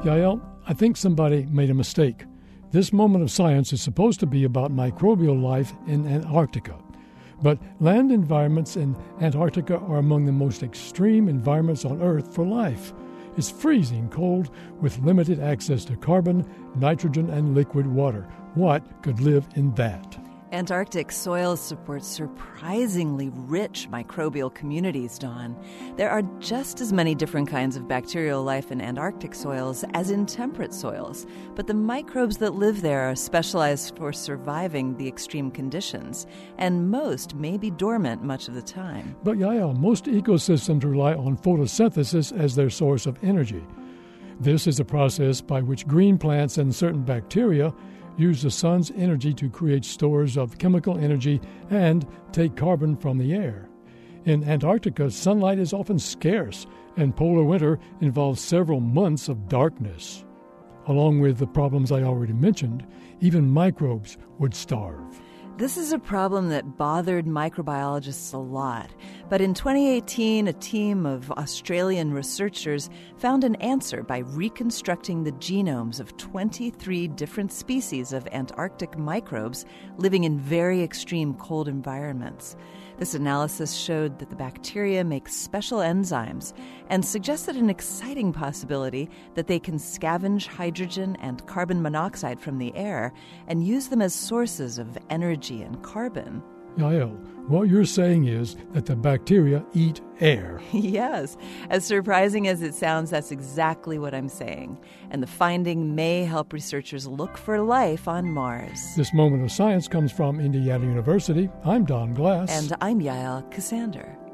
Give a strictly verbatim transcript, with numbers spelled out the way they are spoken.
Yael, I think somebody made a mistake. This moment of science is supposed to be about microbial life in Antarctica. But land environments in Antarctica are among the most extreme environments on Earth for life. It's freezing cold with limited access to carbon, nitrogen, and liquid water. What could live in that? Antarctic soils support surprisingly rich microbial communities, Don. There are just as many different kinds of bacterial life in Antarctic soils as in temperate soils, but the microbes that live there are specialized for surviving the extreme conditions, and most may be dormant much of the time. But Yael, most ecosystems rely on photosynthesis as their source of energy. This is a process by which green plants and certain bacteria use the sun's energy to create stores of chemical energy and take carbon from the air. In Antarctica, sunlight is often scarce, and polar winter involves several months of darkness. Along with the problems I already mentioned, even microbes would starve. This is a problem that bothered microbiologists a lot. But in twenty eighteen, a team of Australian researchers found an answer by reconstructing the genomes of twenty-three different species of Antarctic microbes living in very extreme cold environments. This analysis showed that the bacteria make special enzymes and suggested an exciting possibility that they can scavenge hydrogen and carbon monoxide from the air and use them as sources of energy and carbon. Yael, what you're saying is that the bacteria eat air. Yes. As surprising as it sounds, that's exactly what I'm saying. And the finding may help researchers look for life on Mars. This moment of science comes from Indiana University. I'm Don Glass. And I'm Yael Ksander.